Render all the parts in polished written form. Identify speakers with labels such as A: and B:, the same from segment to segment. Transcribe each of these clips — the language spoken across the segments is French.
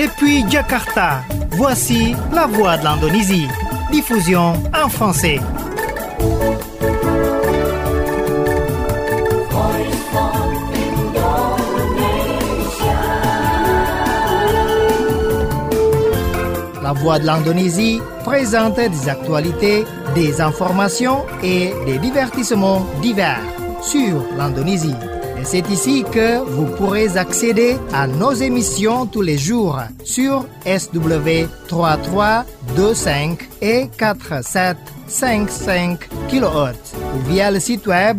A: Depuis Jakarta, voici la voix de l'Indonésie. Diffusion en français. La voix de l'Indonésie présente des actualités, des informations et des divertissements divers sur l'Indonésie. Et c'est ici que vous pourrez accéder à nos émissions tous les jours sur SW 3325 et 4755 kHz ou via le site web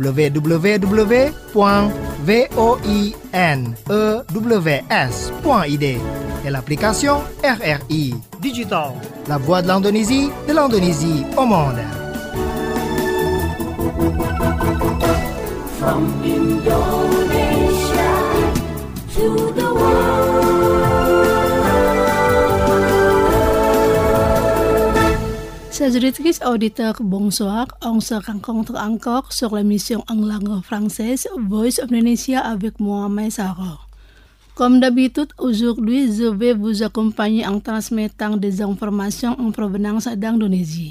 A: www.voinews.id et l'application RRI Digital, la voix de l'Indonésie au monde.
B: From Indonesia to the world. Chers auditeurs, bonsoir. On se rencontre encore sur l'émission en langue française Voice of Indonesia avec moi, Maïsaro. Comme d'habitude, aujourd'hui, je vais vous accompagner en transmettant des informations en provenance d'Indonésie.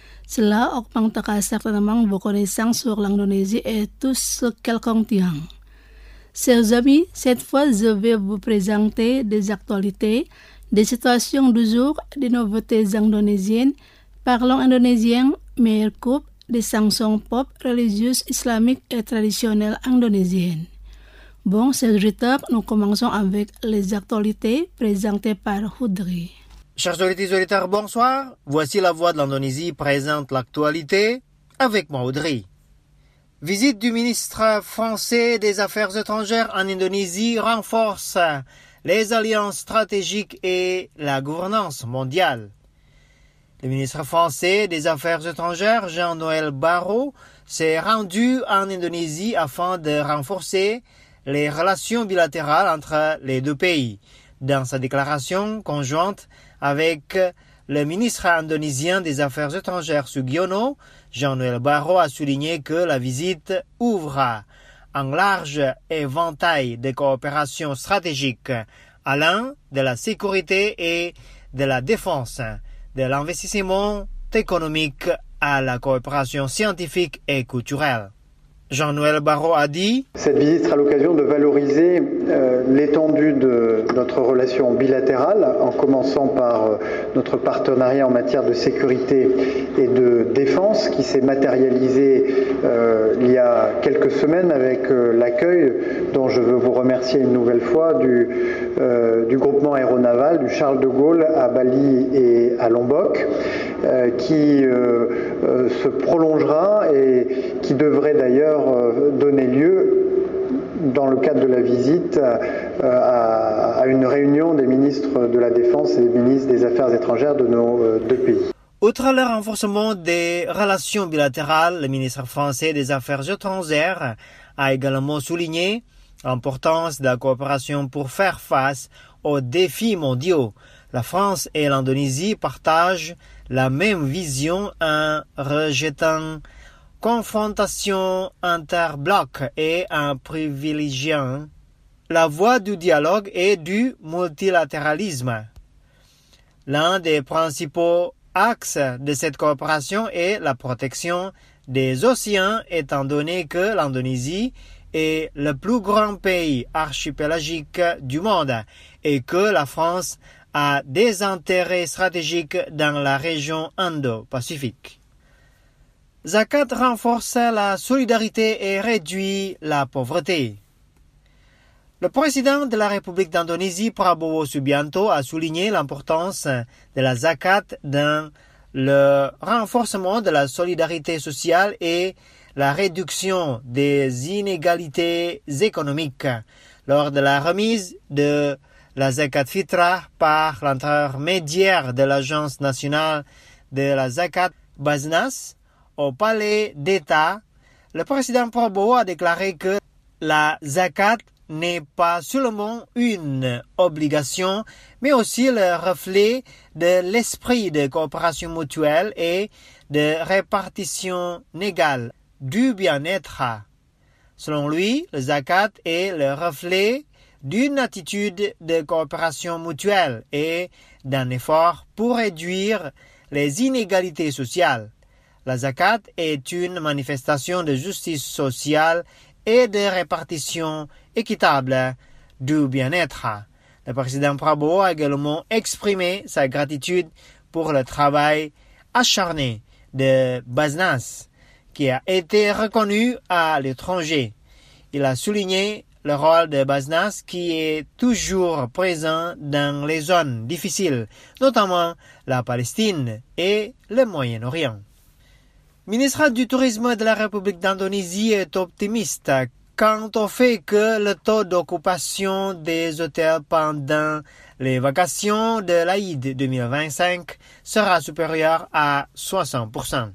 B: Cela augmentera certainement vos connaissances sur l'Indonésie et tout ce qu'elle contient. Chers amis, cette fois, je vais vous présenter des actualités, des situations du jour, des nouveautés indonésiennes, parlons indonésien, meilleure coupe, des chansons pop religieuses islamiques et traditionnelles indonésiennes. Bon, chers auditeurs, nous commençons avec les actualités présentées par Houdri.
A: Chers auditeurs, bonsoir. Voici la voix de l'Indonésie présente l'actualité avec moi, Audrey. Visite du ministre français des Affaires étrangères en Indonésie renforce les alliances stratégiques et la gouvernance mondiale. Le ministre français des Affaires étrangères, Jean-Noël Barrot, s'est rendu en Indonésie afin de renforcer les relations bilatérales entre les deux pays. Dans sa déclaration conjointe avec le ministre indonésien des Affaires étrangères Sugiono, Jean-Noël Barrot a souligné que la visite ouvre un large éventail de coopération stratégique allant de la sécurité et de la défense, de l'investissement économique à la coopération scientifique et culturelle. Jean-Noël Barrot a dit «
C: Cette visite sera l'occasion de valoriser l'étendue de notre relation bilatérale, en commençant par notre partenariat en matière de sécurité et de défense, qui s'est matérialisé il y a quelques semaines avec l'accueil, dont je veux vous remercier une nouvelle fois, du groupement aéronaval du Charles de Gaulle à Bali et à Lombok, qui se prolongera et qui devrait d'ailleurs donner lieu, dans le cadre de la visite, à une réunion des ministres de la Défense et des ministres des Affaires étrangères de nos deux pays.
A: Outre le renforcement des relations bilatérales, le ministre français des Affaires étrangères a également souligné l'importance de la coopération pour faire face aux défis mondiaux. La France et l'Indonésie partagent la même vision en rejetant confrontation interbloc et en privilégiant la voie du dialogue et du multilatéralisme. L'un des principaux axes de cette coopération est la protection des océans, étant donné que l'Indonésie est le plus grand pays archipélagique du monde et que la France a des intérêts stratégiques dans la région Indo-Pacifique. Zakat renforce la solidarité et réduit la pauvreté. Le président de la République d'Indonésie, Prabowo Subianto, a souligné l'importance de la zakat dans le renforcement de la solidarité sociale et la réduction des inégalités économiques lors de la remise de la zakat fitra par l'intermédiaire de l'Agence nationale de la zakat Basnas au palais d'État. Le président Prabowo a déclaré que la zakat n'est pas seulement une obligation, mais aussi le reflet de l'esprit de coopération mutuelle et de répartition égale du bien-être. Selon lui, le zakat est le reflet d'une attitude de coopération mutuelle et d'un effort pour réduire les inégalités sociales. La zakat est une manifestation de justice sociale et de répartition équitable du bien-être. Le président Prabowo a également exprimé sa gratitude pour le travail acharné de Basnas, qui a été reconnu à l'étranger. Il a souligné le rôle de Basnas qui est toujours présent dans les zones difficiles, notamment la Palestine et le Moyen-Orient. Le ministre du Tourisme de la République d'Indonésie est optimiste quant au fait que le taux d'occupation des hôtels pendant les vacations de l'Aïd 2025 sera supérieur à 60%.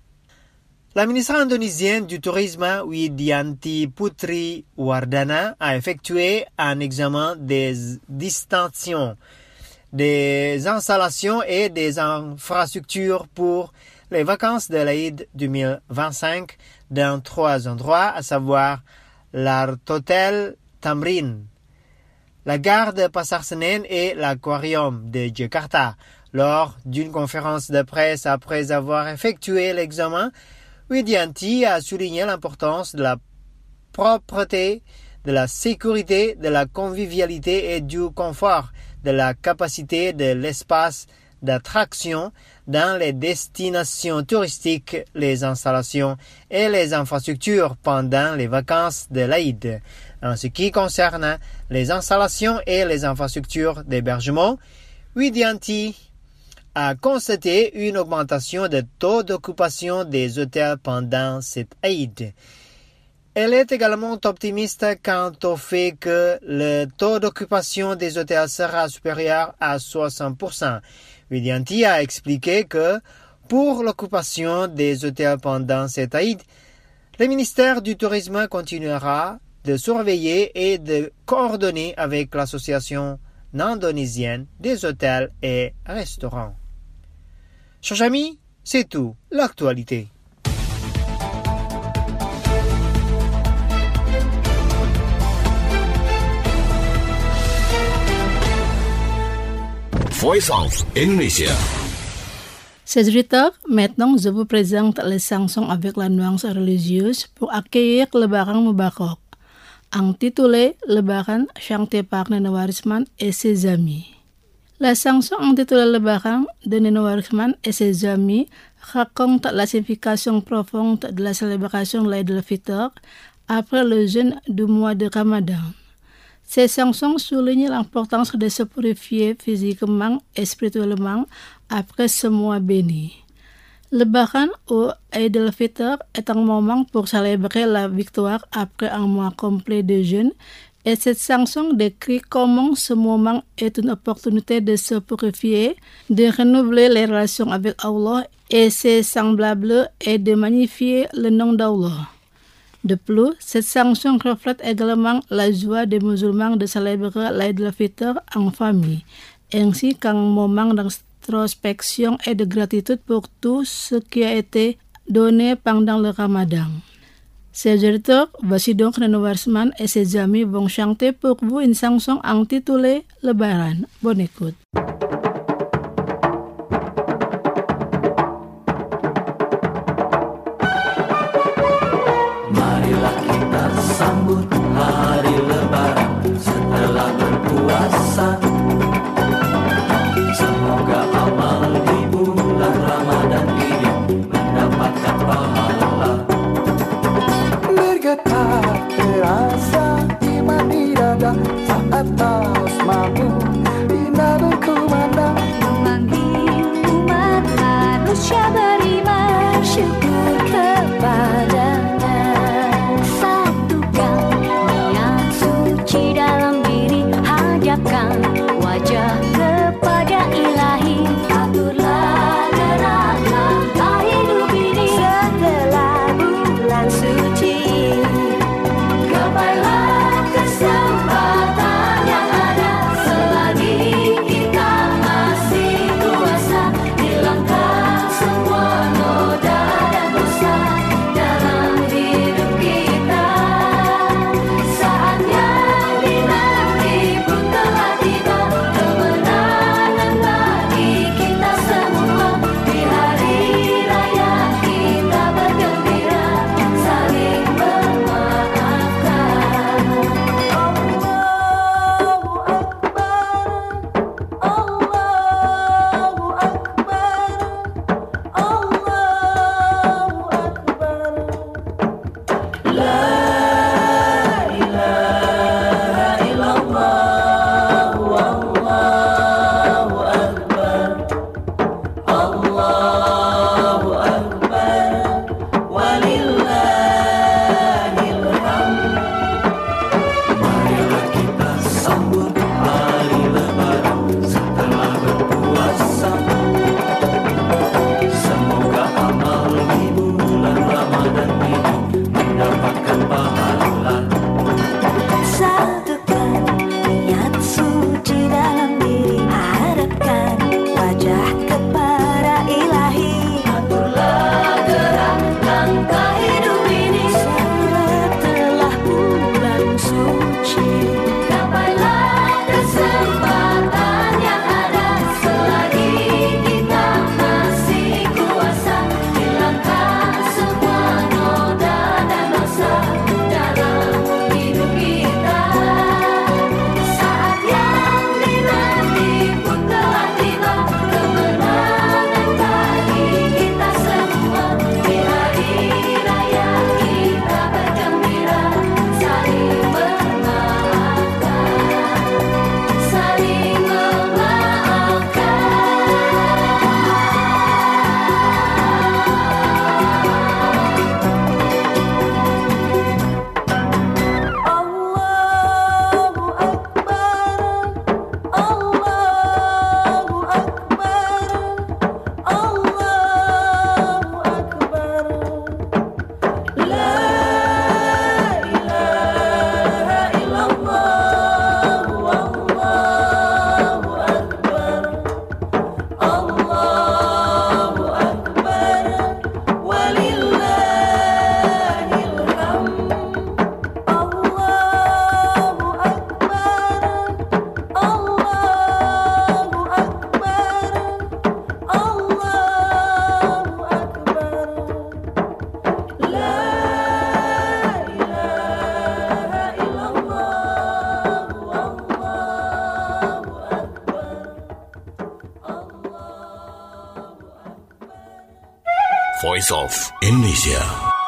A: La ministre indonésienne du Tourisme, Widianti Putri Wardana, a effectué un examen des distinctions, des installations et des infrastructures pour les vacances de l'Aïd 2025 dans 3 endroits, à savoir l'Art Hotel Tamrin, la gare de Pasar Senen et l'aquarium de Jakarta. Lors d'une conférence de presse après avoir effectué l'examen, Widianti a souligné l'importance de la propreté, de la sécurité, de la convivialité et du confort, de la capacité de l'espace d'attraction dans les destinations touristiques, les installations et les infrastructures pendant les vacances de l'Aïd. En ce qui concerne les installations et les infrastructures d'hébergement, Widianti a constaté une augmentation de taux d'occupation des hôtels pendant cette Aïd. Elle est également optimiste quant au fait que le taux d'occupation des hôtels sera supérieur à 60%. Widianti a expliqué que pour l'occupation des hôtels pendant cette Aïd, le ministère du Tourisme continuera de surveiller et de coordonner avec l'association indonésienne des hôtels et restaurants. Chers amis, c'est tout l'actualité.
D: Voice of Indonesia.
B: Chers auditeurs, maintenant je vous présente les chansons avec la nuance religieuse pour accueillir Lebaran Mubarak, intitulée Lebaran, chantée par Neno Warisman et ses amis. La chanson intitulée Lebaran de Neno Warisman et ses amis raconte la signification profonde de la célébration de l'Aïd al-Fitr après le jeûne du mois de Ramadan. Ces chansons soulignent l'importance de se purifier physiquement et spirituellement après ce mois béni. Lebaran ou Aïd al-Fitr est un moment pour célébrer la victoire après un mois complet de jeûne, et cette chanson décrit comment ce moment est une opportunité de se purifier, de renouveler les relations avec Allah et ses semblables et de magnifier le nom d'Allah. De plus, cette chanson reflète également la joie des musulmans de célébrer l'Aïd al-Fitr en famille, ainsi qu'un moment d'introspection et de gratitude pour tout ce qui a été donné pendant le Ramadan. Chers auditeurs, voici donc Neno Warisman et ses amis vont chanter pour vous une chanson intitulée Lebaran. Bonne écoute.
E: Sambut hari Lebaran setelah berpuasa. Semoga amal di bulan Ramadan ini mendapatkan pahala. Bergetar terasa iman di dada saat taus mampu indah berkumandang memanggil umat manusia beriman syukur kepadanya. Dalam diri hadapkan wajah kepada Ilahi, aturlah geraklah hidup ini setelah bulan suci. Gapailah kesempatan yang ada selagi kita masih kuasa, hilangkan semua noda dan dosa dan
D: Voice of Indonesia.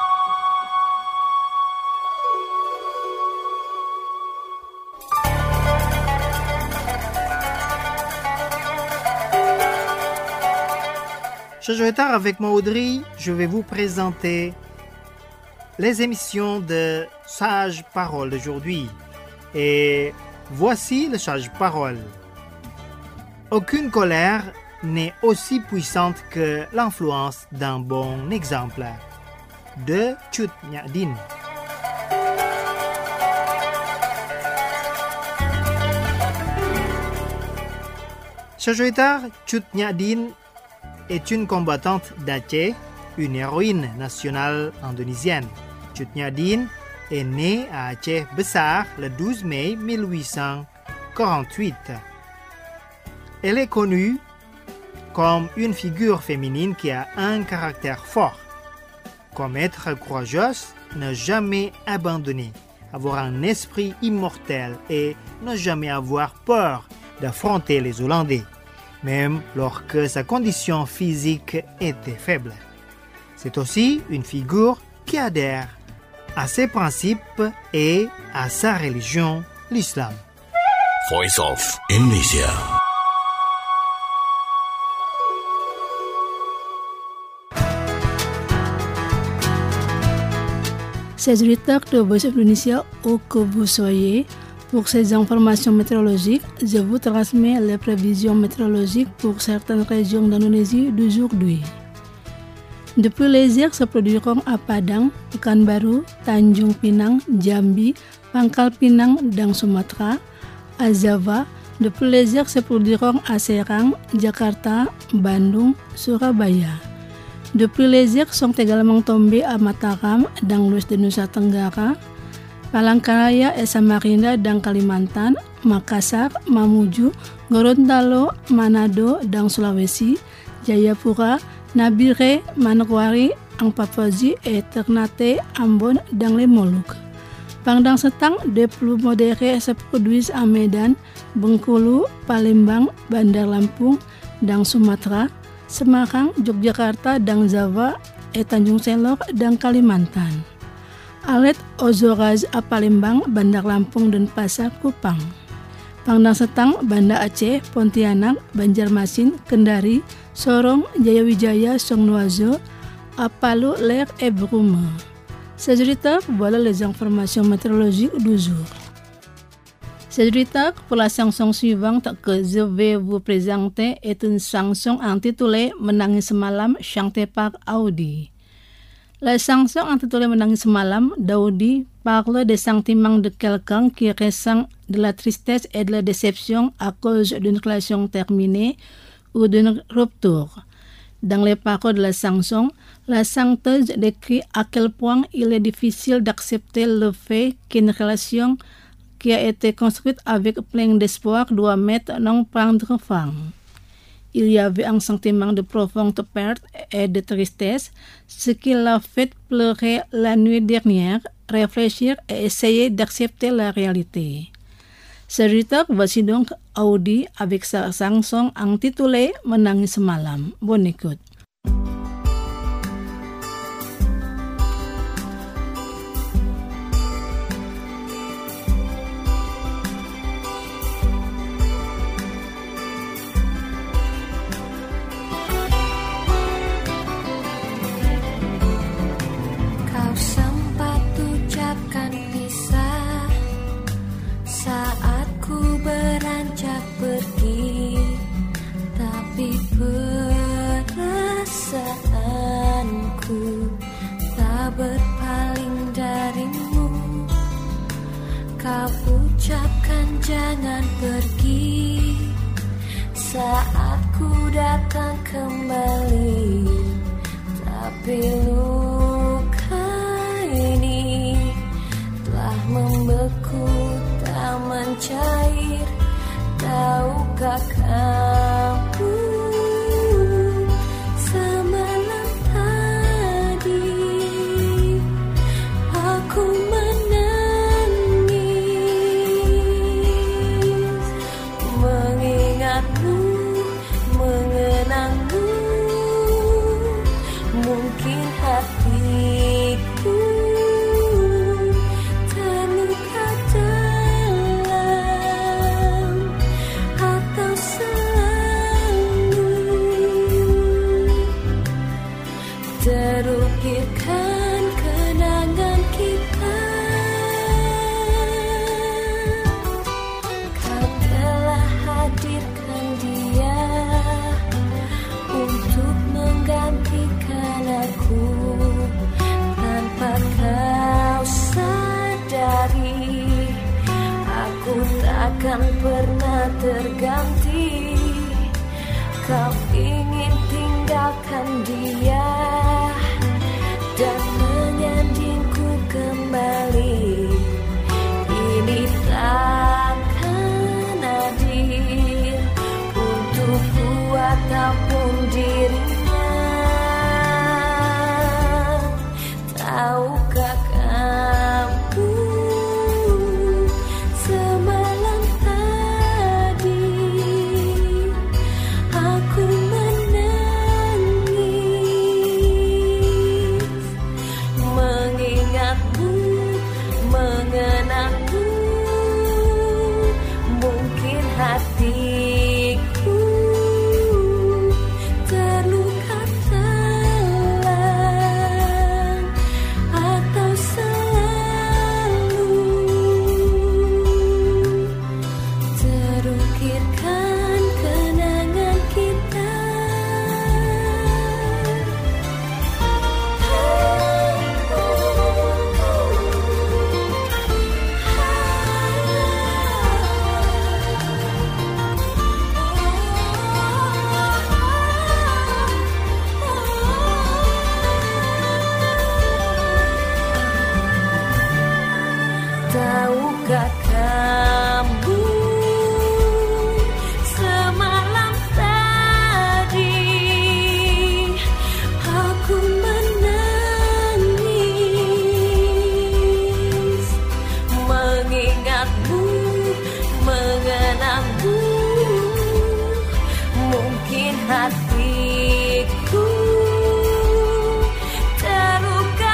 A: Chers auditeurs, avec moi Audrey, je vais vous présenter les émissions de Sage Parole d'aujourd'hui. Et voici le Sage Parole. Aucune colère n'est aussi puissante que l'influence d'un bon exemple. De Cut Nyak Dien. Chers auditeurs, Cut Nyak Dien est une combattante d'Aceh, une héroïne nationale indonésienne. Cut Nyak Dien est née à Aceh Besar le 12 mai 1848. Elle est connue comme une figure féminine qui a un caractère fort. Comme être courageuse, ne jamais abandonner, avoir un esprit immortel et ne jamais avoir peur d'affronter les Hollandais, même lorsque sa condition physique était faible. C'est aussi une figure qui adhère à ses principes et à sa religion, l'islam.
D: Voice of Indonesia.
B: Chers auditeurs de Voice of Indonesia, où que vous soyez, pour ces informations météorologiques, je vous transmets les prévisions météorologiques pour certaines régions d'Indonésie d'aujourd'hui. De pluies légères se produiront à Padang, Pekanbaru, Tanjung Pinang, Jambi, Pangkal Pinang dan Sumatra. À Java, de pluies légères se produiront à Serang, Jakarta, Bandung, Surabaya. De pluies légères sont également tombées à Mataram, dans l'ouest de Nusa Tenggara, Palangkaraya et Samarinda dans Kalimantan, Makassar, Mamuju, Gorontalo, Manado dans Sulawesi, Jayapura, Nabire, Manokwari, en Papouasie et Ternate, Ambon dans les Moluques. Pendant ce temps, des pluies modérées se produisent à Medan, Bengkulu, Palembang, Bandar Lampung dans Sumatra, Semarang, Yogyakarta dan Java et Tanjung Selor dan Kalimantan. Alet aux orages à Palembang, Bandar Lampung dan Pasar Kupang. Pendant ce temps, Banda Aceh, Pontianak, Banjarmasin, Kendari, Sorong, Jayawijaya, Songnoiseau, à Palu, l'air est brumeux. Chers auditeurs, voilà les informations météorologiques du jour. Chers auditeurs, pour la chanson suivante que je vais vous présenter est une chanson intitulée Menangis Semalam, chantée par Audi. La chanson intitulée Menangis Semalam d'Audi parle des sentiments de quelqu'un qui ressent de la tristesse et de la déception à cause d'une relation terminée ou d'une rupture. Dans les paroles de la chanson, la chanteuse décrit à quel point il est difficile d'accepter le fait qu'une relation qui a été construite avec plein d'espoir doit maintenant prendre fin. Il y avait un sentiment de profonde perte et de tristesse, ce qui l'a fait pleurer la nuit dernière, réfléchir et essayer d'accepter la réalité. Cerita, voici donc Audi avec sa chanson intitulée Menangis Semalam. Bonne écoute.
E: Berpaling darimu, kau ucapkan jangan pergi saat ku datang kembali. Tapi luka ini telah membeku, tak mencair. Tahukah kamu? Mengingatmu, mengenangmu Mungkin hatiku terluka dalam atau selalu terukirkan kenangan kita. Kau telah hadirkan dia untuk menggantikan aku tanpa kau sadari. Aku takkan pernah terganti. Kau ingin tinggalkan dia dan menyandingku kembali. Ini takkan adil untukku ataupun dirinya. Tahukah kamu, semalam tadi aku menangis, mengingatmu, mengenangmu. Mungkin hatiku terluka dalam atau selalu terukirkan kenangan kita. Tahukah kamu, semalam tadi aku menangis, mengingatmu, mengenangmu. Mungkin hatiku terluka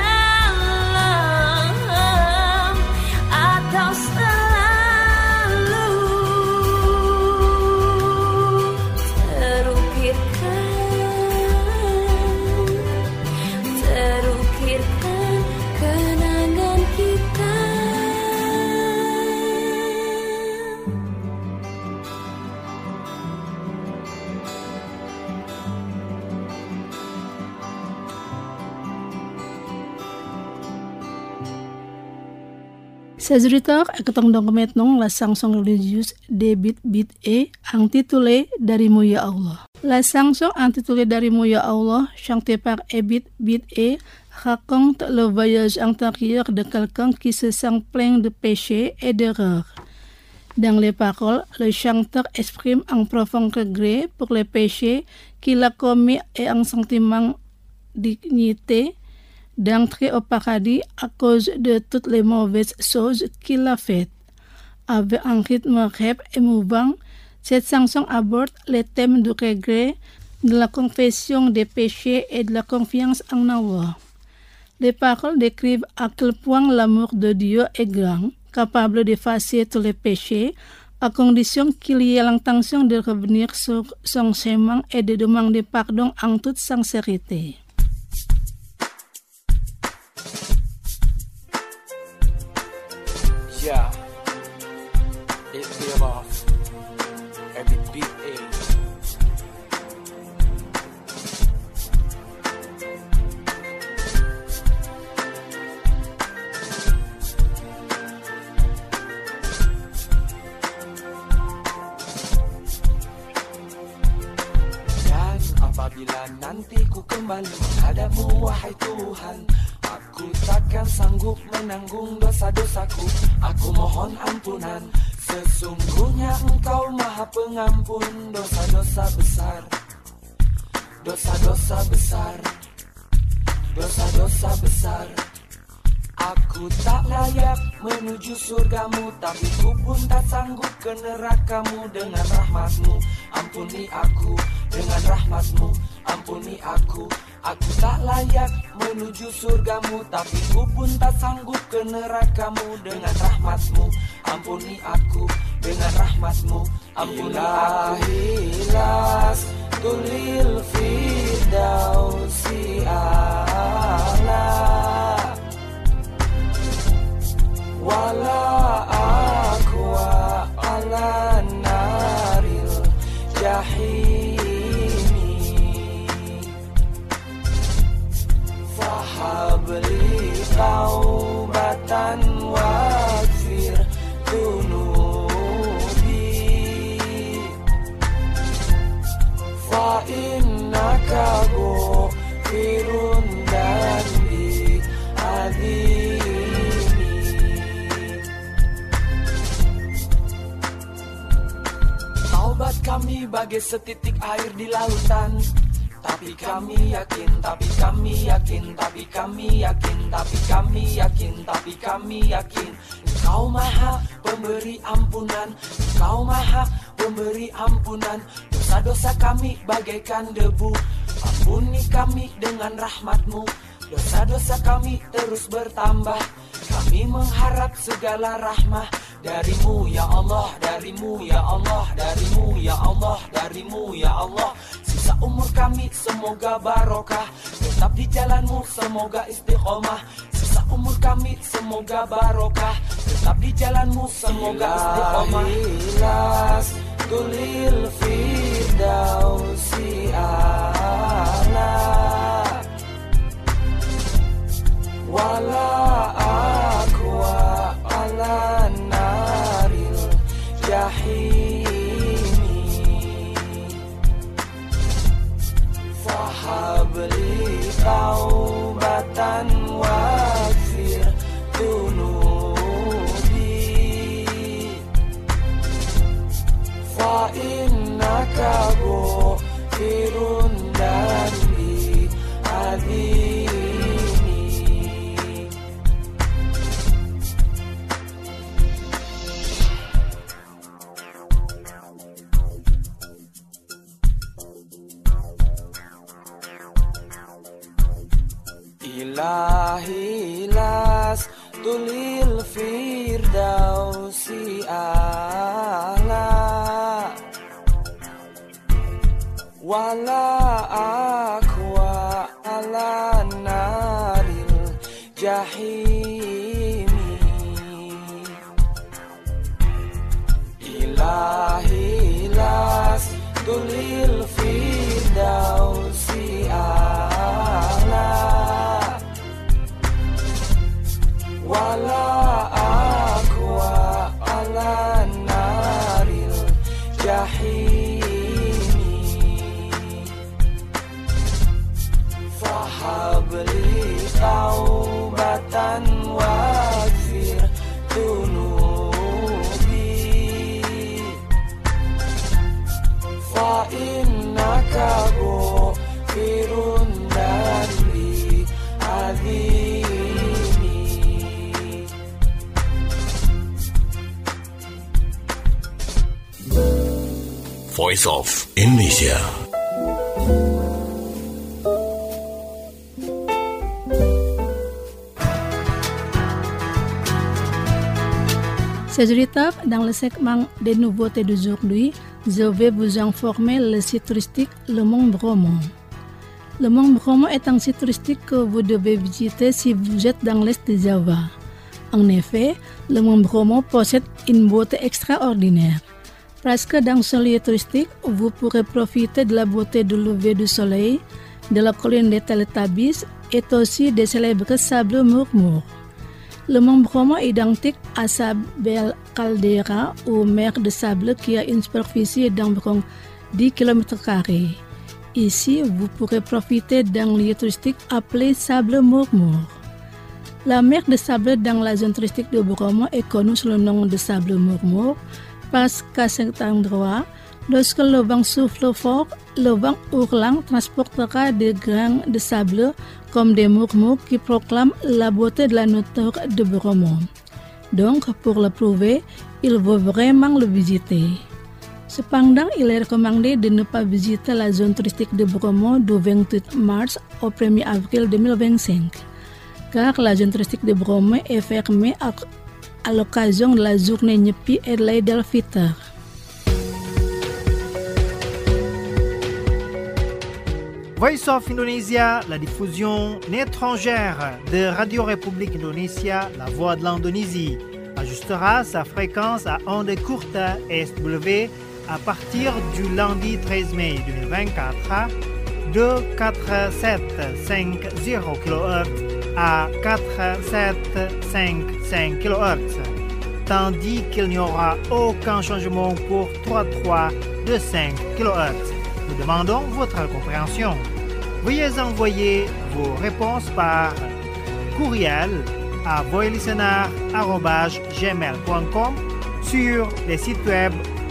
E: dalam atau selalu terukirkan kenangan kita.
B: Serviteur ketong dong kemetnong la chanson religieuse David Bit intitulée Darimu ya Allah. La chanson intitulée Darimu ya Allah, chantée par David Bit raconte le voyage intérieur de quelqu'un qui se sent plein de péchés et d'erreurs. Dans les paroles, le chanteur exprime un profond regret pour les péchés qu'il a commis et un sentiment dignité d'entrer au paradis à cause de toutes les mauvaises choses qu'il a faites. Avec un rythme rap émouvant, cette chanson aborde les thèmes du regret, de la confession des péchés et de la confiance en Allah. Les paroles décrivent à quel point l'amour de Dieu est grand, capable d'effacer tous les péchés, à condition qu'il y ait l'intention de revenir sur son chemin et de demander pardon en toute sincérité.
F: Yeah, it's the boss. Every beat Dan apabila nanti ku kembali menghadapmu wahai Tuhan, aku takkan sanggup menanggung dosa-dosaku. Aku mohon ampunan. Sesungguhnya Engkau Maha Pengampun dosa-dosa besar. Dosa-dosa besar. Dosa-dosa besar. Aku tak layak menuju surgamu, tapi ku pun tak sanggup ke nerakamu. Dengan rahmatmu ampuni aku, dengan rahmatmu ampuni aku. Aku tak layak menuju surgamu, tapi ku pun tak sanggup ke nerakamu. Dengan rahmatmu ampuni aku, dengan rahmatmu ampuni aku. Ilas tulil firdausi a'la, wala aqwa ala naril jahimi, fahabli taubatan waghfir dunubi, fa innaka ghafirun dzambi azimi. Taubat kami bagai setitik air di lautan, tapi kami yakin, tapi kami yakin, tapi kami yakin, tapi kami yakin, tapi kami yakin, Engkau maha pemberi ampunan, Engkau maha pemberi ampunan. Dosa-dosa kami bagaikan debu, ampuni kami dengan rahmat-Mu. Dosa-dosa kami terus bertambah, kami mengharap segala rahmah dari-Mu ya Allah, dari-Mu ya Allah, dari-Mu ya Allah, dari-Mu ya Allah. Sisa umur kami semoga barokah, tetap di jalan-Mu semoga istiqomah. Sisa umur kami semoga barokah, tetap di jalan-Mu semoga istiqomah. Ilas tulil firdausi a'la, wala aqwa ala naril jahimi, fahabli taubatan waghfir dunubi, fa innaka ghafirun dzambi azimi. Ilahi las tulil firdausi a'la, wala aqwa ala naril jahimi, ilahi las tulil firdausi a'la, wala aqwa ala naril jahimi, fahabli taubatan waghfir dunubi, fa innaka ghafirun dzambi azimi.
D: Voice of Indonesia.
B: Séjouritaire, dans le segment des nouveautés d'aujourd'hui, je vais vous informer le site touristique Le Mont Bromo. Le Mont Bromo est un site touristique que vous devez visiter si vous êtes dans l'est de Java. En effet, le Mont Bromo possède une beauté extraordinaire. Presque dans ce lieu touristique, vous pourrez profiter de la beauté du lever du soleil, de la colline des Teletubbies et aussi des célèbres sables murmures. Le Mont Bromo est identique à sa belle caldeira ou mer de sable qui a une superficie d'environ 10 km². Ici, vous pourrez profiter d'un lieu touristique appelé Sable Murmure. La mer de sable dans la zone touristique de Bromo est connue sous le nom de Sable Murmure parce qu'à cet endroit, lorsque le vent souffle fort, le vent hurlant transportera des grains de sable comme des murmures qui proclament la beauté de la nature de Bromo. Donc, pour le prouver, il faut vraiment le visiter. Cependant, il est recommandé de ne pas visiter la zone touristique de Bromo du 28 mars au 1er avril 2025, car la zone touristique de Bromo est fermée à l'occasion de la journée Nyepi et de l'Aïd el-Fitr.
A: Voice of Indonesia, la diffusion étrangère de Radio République Indonésia, la voix de l'Indonésie, ajustera sa fréquence à ondes courtes SW à partir du lundi 13 mai 2024 de 4750 kHz à 4755 kHz, tandis qu'il n'y aura aucun changement pour 33 de 5 kHz. Nous demandons votre compréhension. Veuillez envoyer vos réponses par courriel à voilistener@gmail.com sur les sites web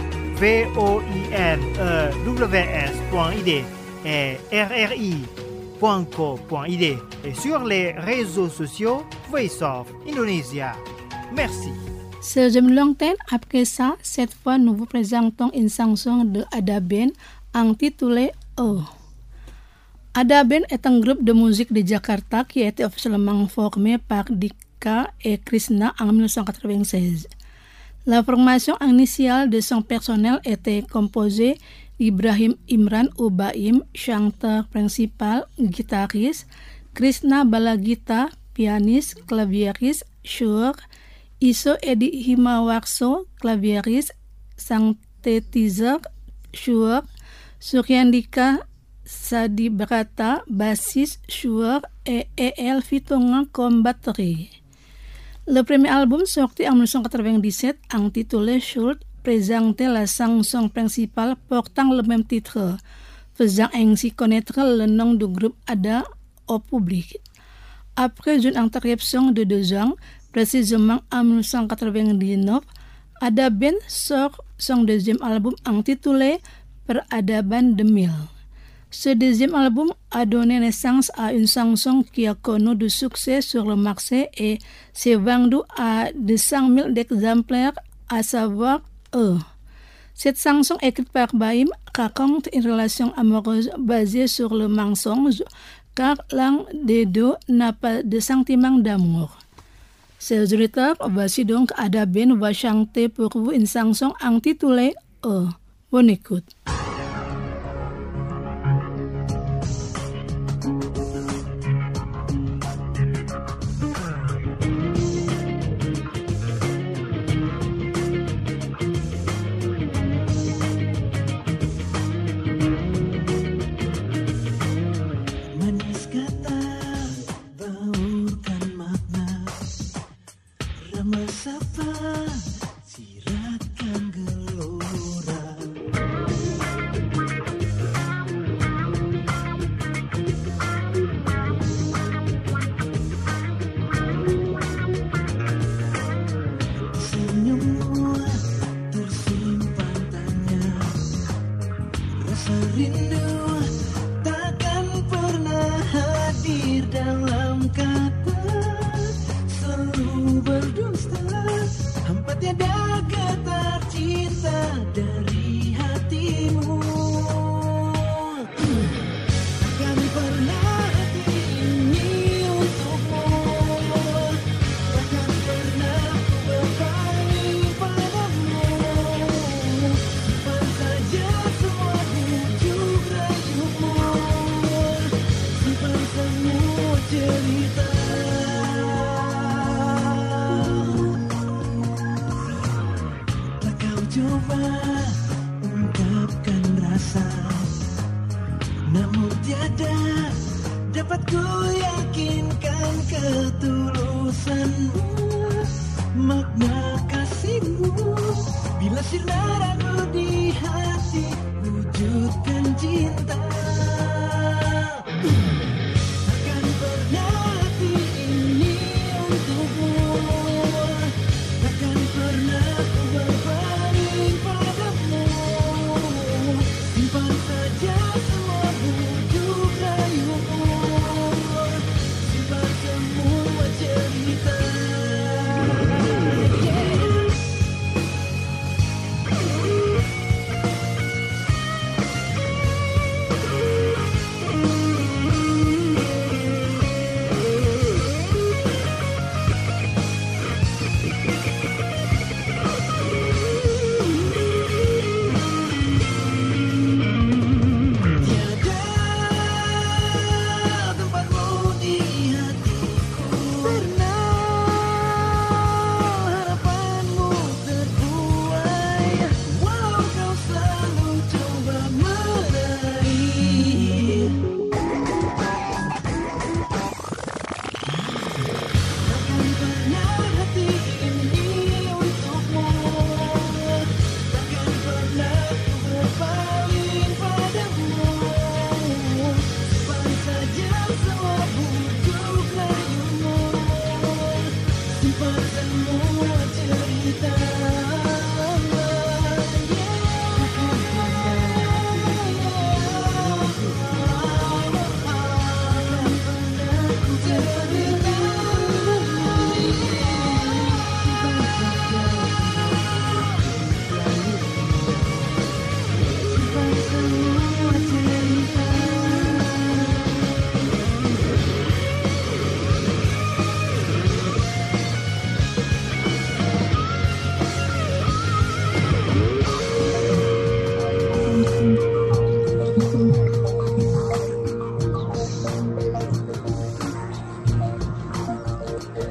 A: voinews.id et rri.co.id et sur les réseaux sociaux Voice of Indonesia. Merci.
B: Sejam longtemps après ça, cette fois nous vous présentons une chanson de Ada Band intitulée Oh. Ada Band est un groupe de musique de Jakarta qui a été officiellement formé par Dika et Krishna en 1996. La formation initiale de son personnel était composée d'Ibrahim Imran Ubaim, chanteur principal, guitariste, Krishna Balagita, pianiste, claviériste, chœur, Iso Edi Himawarso, claviériste, synthétiseur, chœur, Suryandika Sadibrata, bassiste, chœur et E.L. Fitonga comme batterie. Le premier album sorti en 1997, intitulé Schuld, présentait la chanson principale portant le même titre, faisant ainsi connaître le nom du groupe Ada au public. Après une interruption de 2 ans, précisément en 1999, Ada Band sort son deuxième album intitulé Peradaban 2000. Ce deuxième album a donné naissance à une chanson qui a connu du succès sur le marché et s'est vendue à 200 000 exemplaires, à savoir E. Cette chanson écrite par Baim raconte une relation amoureuse basée sur le mensonge, car l'un des deux n'a pas de sentiment d'amour. Chers auditeurs, voici donc Ada Band va chanter pour vous une chanson intitulée E. Bonne écoute.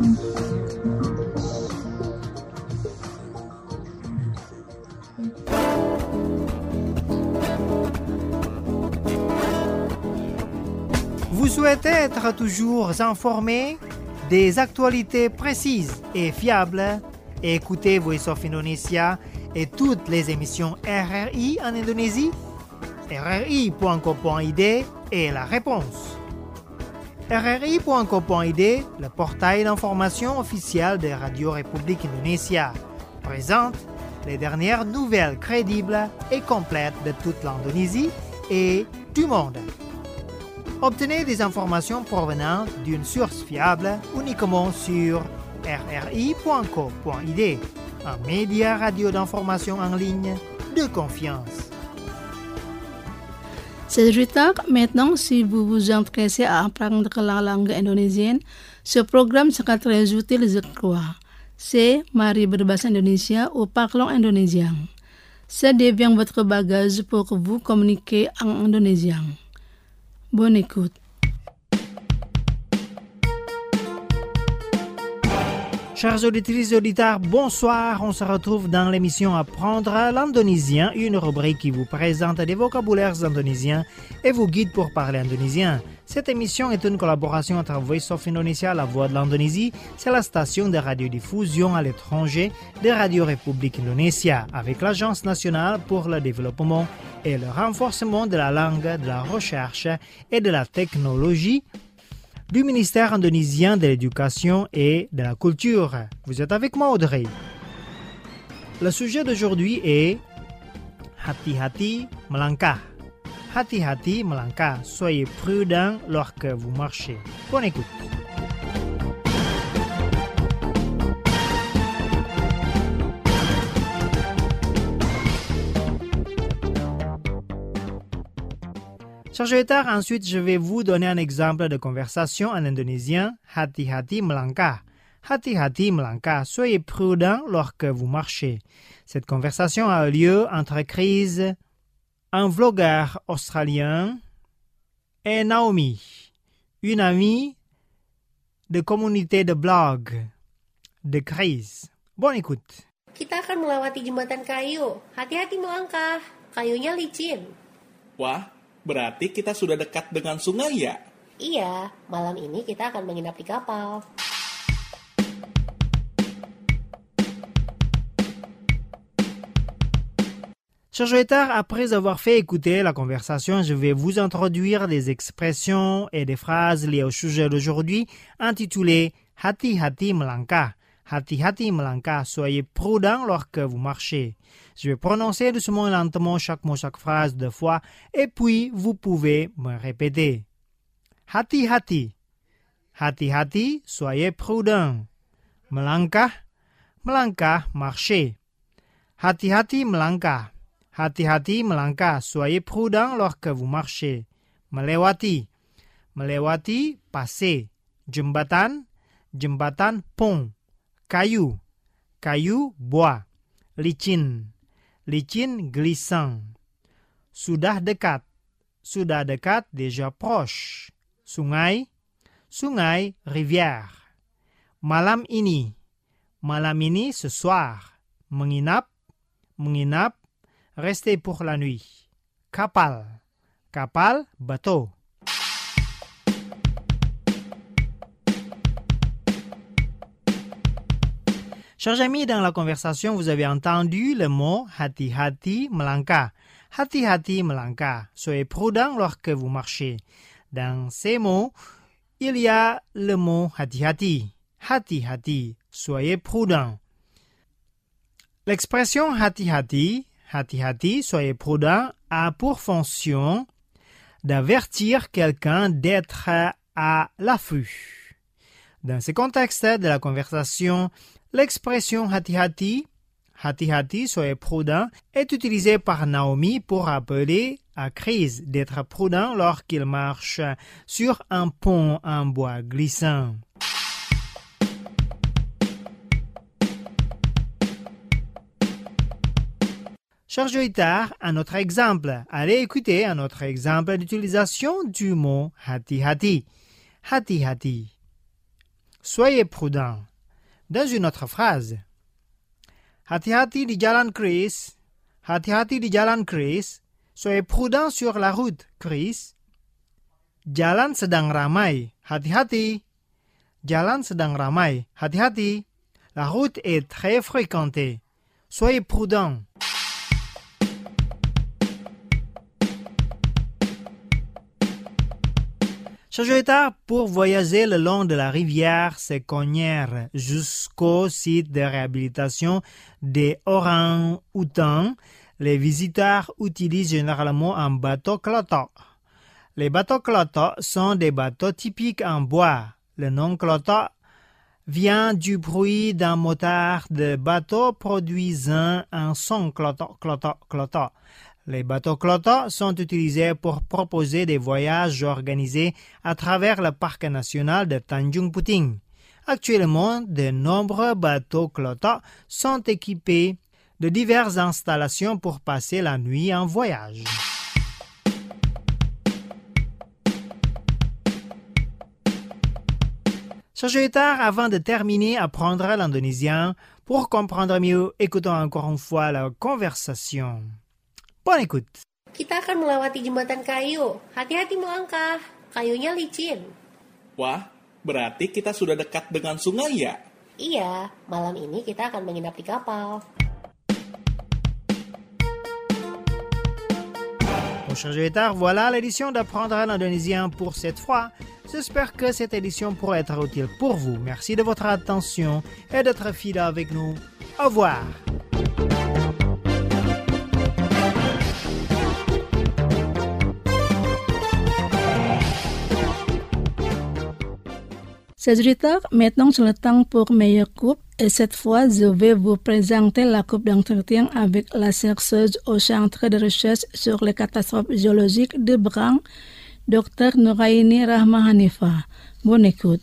A: Vous souhaitez être toujours informé des actualités précises et fiables? Écoutez Voice of Indonesia et toutes les émissions RRI en Indonésie. RRI.co.id est la réponse. RRI.co.id, le portail d'information officiel de Radio République Indonésia, présente les dernières nouvelles crédibles et complètes de toute l'Indonésie et du monde. Obtenez des informations provenant d'une source fiable uniquement sur rri.co.id, un média radio d'information en ligne de confiance.
B: C'est maintenant, si vous vous intéressez à apprendre la langue indonésienne, ce programme sera très utile, je crois. C'est Mari berbahasa Indonesia ou Parlons indonésien. Ça devient votre bagage pour vous communiquer en indonésien. Bonne écoute.
A: Chers auditrices et auditeurs, bonsoir. On se retrouve dans l'émission Apprendre l'indonésien, une rubrique qui vous présente des vocabulaires indonésiens et vous guide pour parler indonésien. Cette émission est une collaboration entre Voice of Indonesia, la voix de l'Indonésie, c'est la station de radiodiffusion à l'étranger de Radio République Indonesia, avec l'Agence nationale pour le développement et le renforcement de la langue, de la recherche et de la technologie du ministère indonésien de l'Éducation et de la Culture. Vous êtes avec moi, Audrey. Le sujet d'aujourd'hui est hati-hati melangkah. Hati-hati melangkah. Soyez prudent lorsque vous marchez. Bonne écoute. Chers auditeurs, ensuite, je vais vous donner un exemple de conversation en indonésien. Hati-hati melangkah. Hati-hati melangkah. Soyez prudent lorsque vous marchez. Cette conversation a eu lieu entre Chris, un vlogueur australien, et Naomi, une amie de communauté de blog de Chris. Bonne écoute.
G: Kita akan melewati jembatan kayu. Hati-hati melangkah. Kayunya licin.
H: Wah, berarti kita sudah dekat dengan sungai ya?
G: Iya, malam ini kita akan menginap di kapal.
A: Chers auditeurs, après avoir fait écouter la conversation, je vais vous introduire des expressions et des phrases liées au sujet d'aujourd'hui intitulées Hati-hati melangkah. Hati-hati melangkah. Soyez prudent lorsque vous marchez. Je vais prononcer doucement et lentement chaque mot, chaque phrase 2 fois, et puis vous pouvez me répéter. Hati-hati. Hati-hati, soyez prudent. Melangkah. Melangkah, marcher. Hati-hati melangkah. Hati-hati melangkah. Soyez prudent lorsque vous marchez. Melewati. Melewati, passer. Jembatan. Jembatan, pont. Kayu. Kayu, bois. Licin. Licin, glissant. Sudah dekat. Sudah dekat, déjà proche. Sungai. Sungai, rivière. Malam ini. Malam ini, ce soir. Menginap. Menginap, rester pour la nuit. Kapal. Kapal, bateau. Chers amis, dans la conversation, vous avez entendu le mot hati-hati melangkah. Hati-hati melangkah. Soyez prudent lorsque vous marchez. Dans ces mots, il y a le mot hati-hati. Hati-hati. Soyez prudent. L'expression hati-hati, hati-hati, soyez prudent, a pour fonction d'avertir quelqu'un d'être à l'affût. Dans ce contexte de la conversation, l'expression hati-hati, hati-hati, soyez prudent, est utilisée par Naomi pour rappeler à Chris d'être prudent lorsqu'il marche sur un pont en bois glissant. Chers auditeurs, un autre exemple. Allez écouter un autre exemple d'utilisation du mot hati-hati. Hati-hati. Soyez prudent. Dans une autre phrase, hati-hati di jalan Chris. Hati-hati di jalan Chris. Soyez prudent sur la route, Chris. Jalan sedang ramai. Hati-hati. Jalan sedang ramai. Hati-hati. La route est très fréquentée. Soyez prudent. Chargez-vous pour voyager le long de la rivière Seconnière jusqu'au site de réhabilitation des orang-outans. Les visiteurs utilisent généralement un bateau cloto. Les bateaux cloto sont des bateaux typiques en bois. Le nom cloto vient du bruit d'un moteur de bateau produisant un son cloto, cloto, cloto. Les bateaux cloto sont utilisés pour proposer des voyages organisés à travers le parc national de Tanjung Puting. Actuellement, de nombreux bateaux cloto sont équipés de diverses installations pour passer la nuit en voyage. Chers auditeurs, avant de terminer, apprendre l'indonésien. Pour comprendre mieux, écoutons encore une fois la conversation. Bonne écoute.
G: Kita akan melewati jembatan kayu. Hati-hati mau angkah. Kayunya licin.
H: Wah, berarti kita sudah dekat dengan sungai ya?
G: Iya, malam ini kita akan menginap di kapal.
A: Bon, chers auditeurs, voilà l'édition d'apprendre l'indonésien pour cette fois. J'espère que cette édition pourra être utile pour vous. Merci de votre attention et d'être fidèle avec nous. Au revoir.
B: Chers auditeurs, maintenant c'est le temps pour meilleure coupe et cette fois je vais vous présenter la coupe d'entretien avec la chercheuse au Centre de recherche sur les catastrophes géologiques de Brang, Dr. Nuraini Rahma Hanifa. Bonne écoute.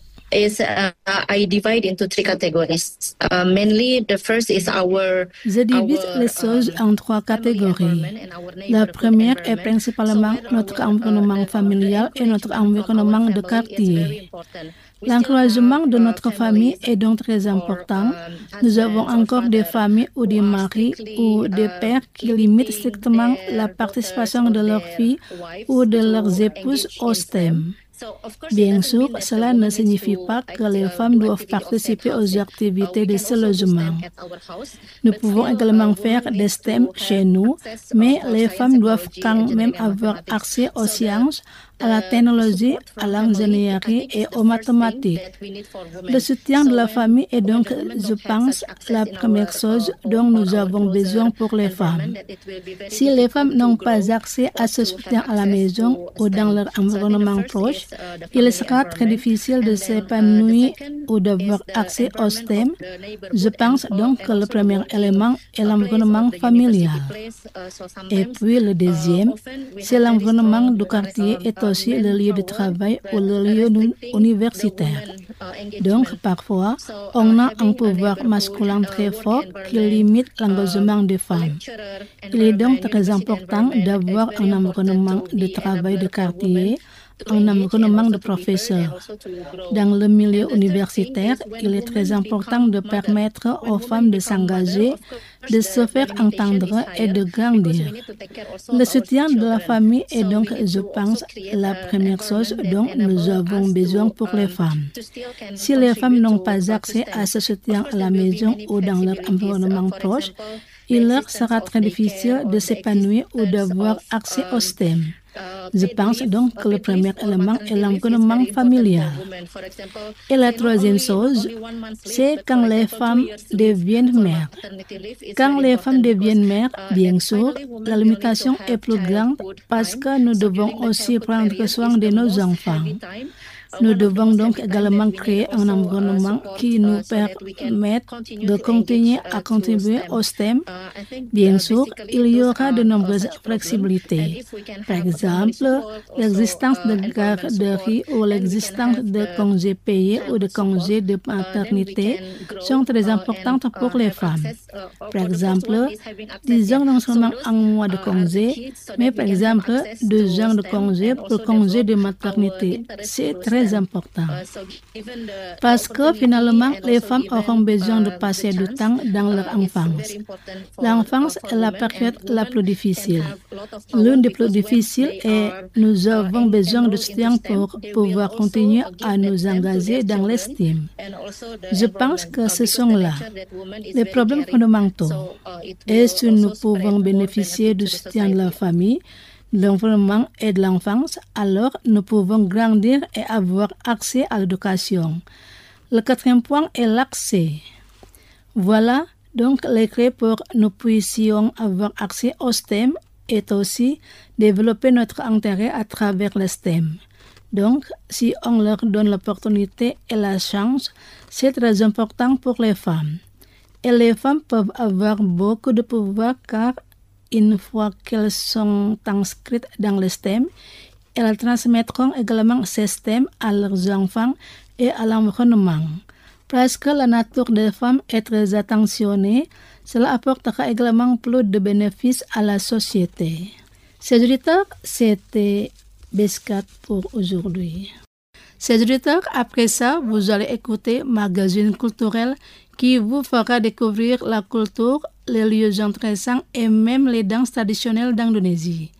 I: I divide into three categories. Mainly, the first is
B: Je divise les choses en trois catégories. La première est principalement notre environnement familial et notre environnement de quartier. L'encouragement de notre famille est donc très important. Nous avons encore des familles ou des maris ou des pères qui limitent strictement la participation de leurs filles ou de leurs épouses au STEM. Bien sûr, cela ne signifie pas que les femmes doivent participer aux activités de ce logement. Nous pouvons également faire des STEM chez nous, mais les femmes doivent quand même avoir accès aux sciences, à la technologie, à l'ingénierie et aux mathématiques. Le soutien de la famille est donc, je pense, la première chose dont nous avons besoin pour les femmes. Si les femmes n'ont pas accès à ce soutien à la maison ou dans leur environnement proche, il sera très difficile de s'épanouir ou d'avoir accès au STEM. Je pense donc que le premier élément est l'environnement familial. Et puis le deuxième, c'est l'environnement du quartier et aussi le lieu de travail ou le lieu universitaire. Donc, parfois, on a un pouvoir masculin très fort qui limite l'engagement des femmes. Il est donc très important d'avoir un environnement de travail de quartier, un environnement de professeurs. Dans le milieu universitaire, il est très important de permettre aux femmes de s'engager, de se faire entendre et de grandir. Le soutien de la famille est donc, je pense, la première chose dont nous avons besoin pour les femmes. Si les femmes n'ont pas accès à ce soutien à la maison ou dans leur environnement proche, il leur sera très difficile de s'épanouir ou d'avoir accès au STEM. Je pense donc que le premier élément est l'environnement familial. Et la troisième chose, c'est quand les femmes deviennent mères. Quand les femmes deviennent mères, bien sûr, la limitation est plus grande parce que nous devons aussi prendre soin de nos enfants. Nous devons donc également créer un environnement qui nous permette de continuer à contribuer au STEM. Bien sûr, il y aura de nombreuses flexibilités. Par exemple, l'existence de garderies ou l'existence de congés payés ou de congés de maternité sont très importantes pour les femmes. Par exemple, disons non seulement un mois de congé, mais par exemple 2 ans de congé pour congé de maternité. C'est très très important. Parce que finalement, les femmes auront besoin de passer du temps dans leur enfance. L'enfance est la période la plus difficile. L'une des plus difficiles est nous avons besoin de soutien pour pouvoir continuer à nous engager dans l'estime. Je pense que ce sont là les problèmes fondamentaux. Et si nous pouvons bénéficier du soutien de la famille, de l'environnement et de l'enfance, alors nous pouvons grandir et avoir accès à l'éducation. Le quatrième point est l'accès. Voilà donc les clés pour que nous puissions avoir accès au STEM et aussi développer notre intérêt à travers le STEM. Donc, si on leur donne l'opportunité et la chance, c'est très important pour les femmes. Et les femmes peuvent avoir beaucoup de pouvoir car une fois qu'elles sont inscrites dans le STEM, elles transmettront également ces STEM à leurs enfants et à l'environnement. Parce que la nature des femmes est très attentionnée, cela apportera également plus de bénéfices à la société. Chers auditeurs, c'était Beskat pour aujourd'hui. Chers auditeurs, après ça, vous allez écouter Magazine culturel qui vous fera découvrir la culture, les lieux intéressants et même les danses traditionnelles d'Indonésie.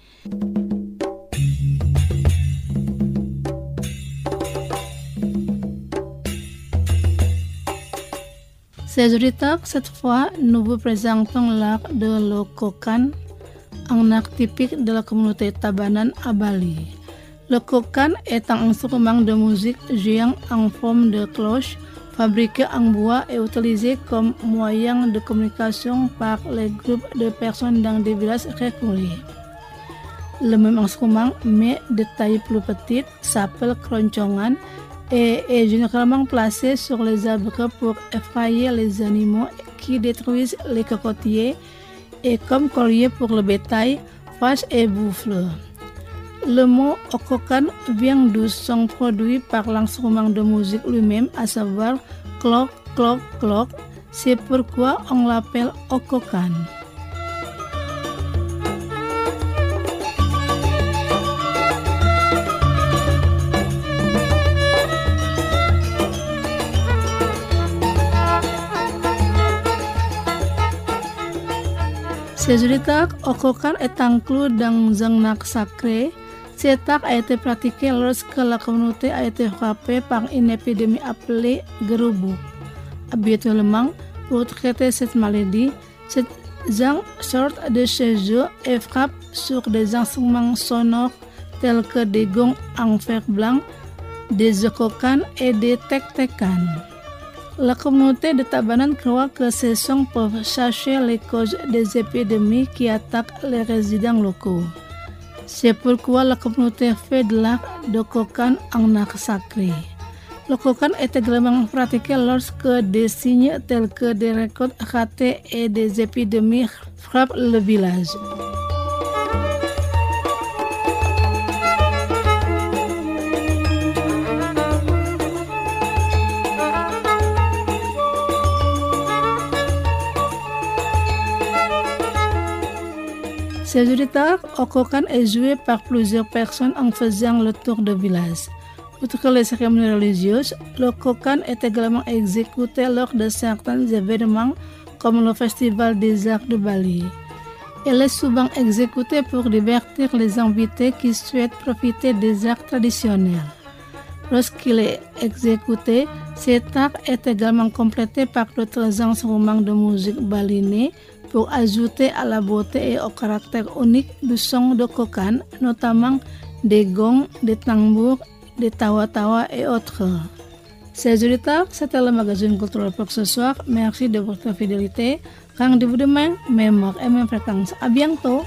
B: Chers auditeurs, cette fois, nous vous présentons l'art de l'Okokan, un art typique de la communauté Tabanan à Bali. Le kokan est un instrument de musique géant en forme de cloche, fabriqué en bois et utilisé comme moyen de communication par les groupes de personnes dans des villages reculés. Le même instrument, mais de taille plus petite, s'appelle kroncongan et est généralement placé sur les arbres pour effrayer les animaux qui détruisent les cocotiers et comme collier pour le bétail, vaches et buffles. Le mot okokan vient du son produit par l'instrument de musique lui-même, à savoir clock, clock, clock. C'est pourquoi on l'appelle okokan. Ces auditeurs, okokan est inclus dans un art sacré. Cet art a été pratiqué lorsque la communauté a été frappée par une épidémie appelée gerubuk. Habituellement, pour traiter cette maladie, cette sorte de séjour est frappe sur des instruments sonores tels que des gongs en fer blanc, des okokan et des tek-tekan. La communauté de Tabanan croit que ces sons peuvent chercher les causes des épidémies qui attaquent les résidents locaux. C'est pourquoi la communauté fait de l'art de kokan un art sacré. Le kokan est également pratiqué lorsque des signes tels que des récoltes ratées et des épidémies frappent le village. Ces auditeurs, okokan est joué par plusieurs personnes en faisant le tour du village. Outre les cérémonies religieuses, le kokan est également exécuté lors de certains événements comme le Festival des Arts de Bali. Il est souvent exécuté pour divertir les invités qui souhaitent profiter des arts traditionnels. Lorsqu'il est exécuté, cet art est également complété par d'autres instruments de musique balinais pour ajouter à la beauté et au caractère unique du son de kokan, notamment des gongs, des tambours, des tawa-tawa et autres. Chers auditeurs, c'était le magazine culturel pour ce soir. Merci de votre fidélité. Rendez-vous demain, même heure et même fréquence. À bientôt.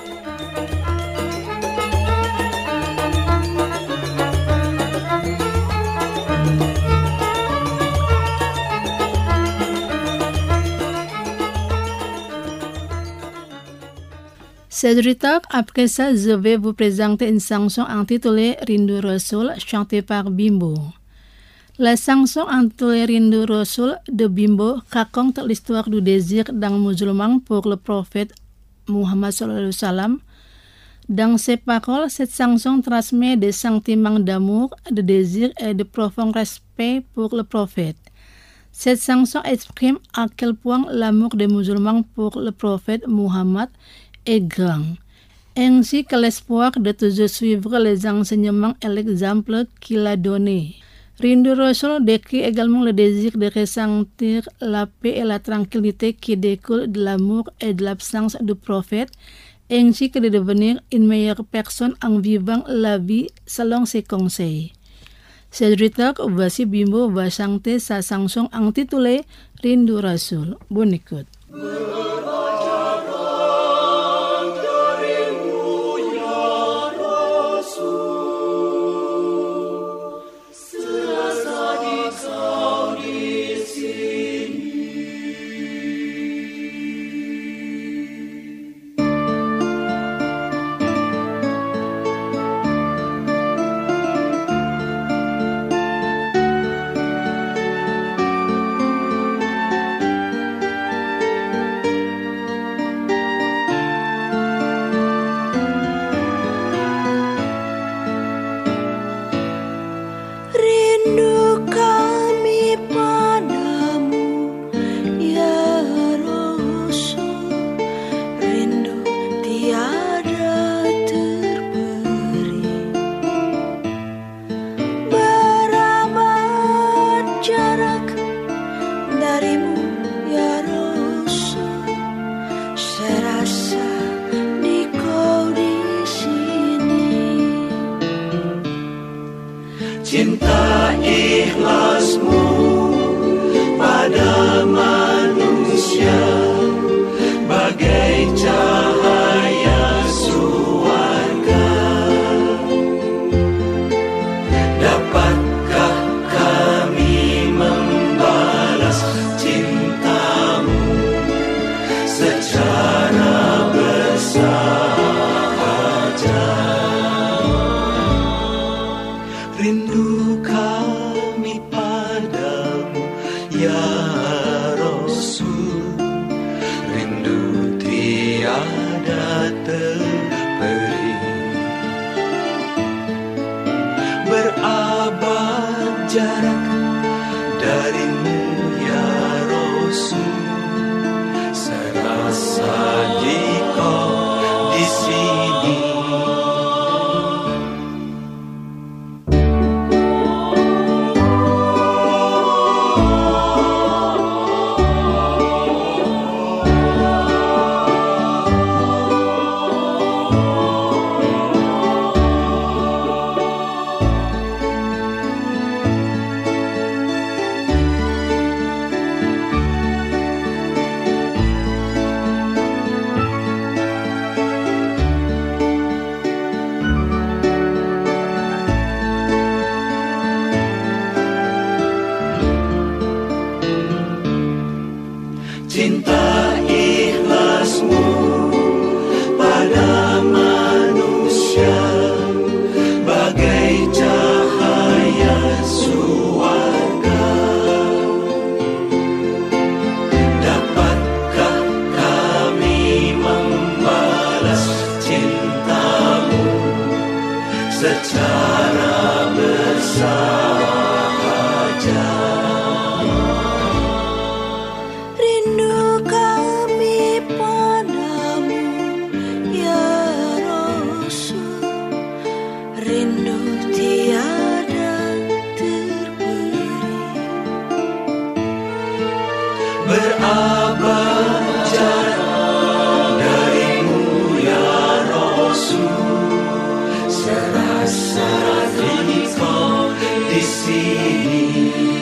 B: Chers auditeurs, après ça, je vais vous présenter une chanson intitulée Rindu Rasul, chantée par Bimbo. La chanson intitulée Rindu Rasul de Bimbo raconte l'histoire du désir d'un musulman pour le prophète Muhammad SAW. Dans ces paroles, cette chanson transmet des sentiments d'amour, de désir et de profond respect pour le prophète. Cette chanson exprime à quel point l'amour des musulmans pour le prophète Muhammad est grand, ainsi que l'espoir de toujours suivre les enseignements et l'exemple qu'il a donné. Rindu Rasul décrit également le désir de ressentir la paix et la tranquillité qui découlent de l'amour et de l'absence du prophète, ainsi que de devenir une meilleure personne en vivant la vie selon ses conseils. Cerita voici Bimbo va chanter sa chanson intitulée Rindu Rasul. Bonne écoute.
F: Cinta ikhlasmu pada manusia bagai cahaya surga. Dapatkah kami membalas cintamu secara bersahaja? Rindu kami padamu ya Rasul, rindu tiada terperi. Berabad jarak darimu ya Rasul, serasa dikau di sini. Cinta ikhlasmu pada manusia bagai cahaya surga. Dapatkah kami membalas cintamu secara bersahaja? Berabad jarak darimu ya Rasul, serasa dikau di sini.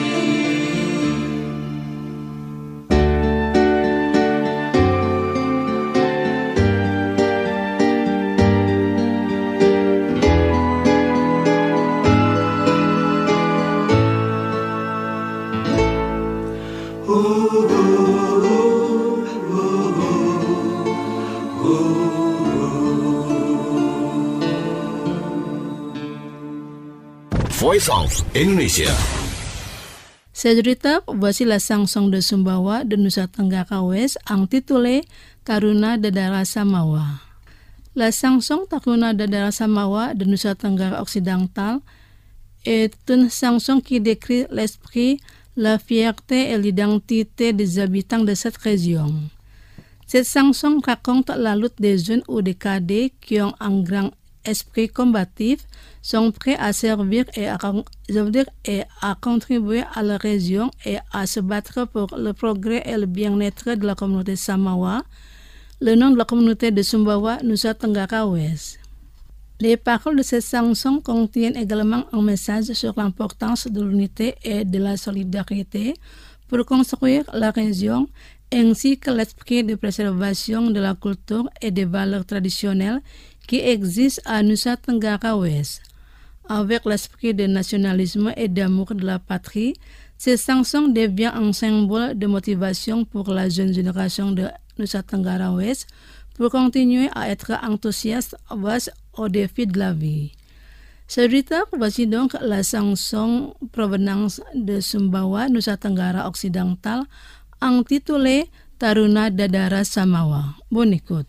D: Voice of Indonesia.
B: Cerita voici la chanson de Sumbawa de Nusa Tenggara West intitulée Karuna Dadara Samawa. La chanson Taruna Dadara Samawa de Nusa Tenggara Occidental est une chanson qui décrit l'esprit, la fierté et l'identité des habitants de cette région. Cette chanson raconte la lutte des jeunes ou des cadets qui ont un grand esprit combatif, sont prêts à servir et à contribuer à la région et à se battre pour le progrès et le bien-être de la communauté Samawa, le nom de la communauté de Sumbawa, Nusa Tenggara Ouest. Les paroles de cette chanson contiennent également un message sur l'importance de l'unité et de la solidarité pour construire la région, ainsi que l'esprit de préservation de la culture et des valeurs traditionnelles qui existent à Nusa Tenggara Ouest. Avec l'esprit de nationalisme et d'amour de la patrie, cette chanson devient un symbole de motivation pour la jeune génération de Nusa Tenggara Ouest pour continuer à être enthousiaste face aux défis de la vie. Auditeurs, voici donc la chanson provenance de Sumbawa, Nusa Tenggara Occidental, intitulée Taruna Dadara Samawa. Bonne écoute.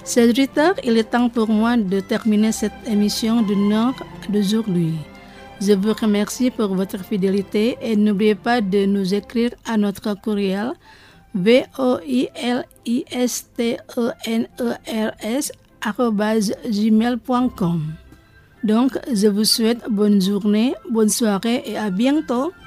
B: Chers auditeurs, il est temps pour moi de terminer cette émission d'une heure d'aujourd'hui. Je vous remercie pour votre fidélité et n'oubliez pas de nous écrire à notre courriel voilisteners@gmail.com. Donc, je vous souhaite bonne journée, bonne soirée et à bientôt.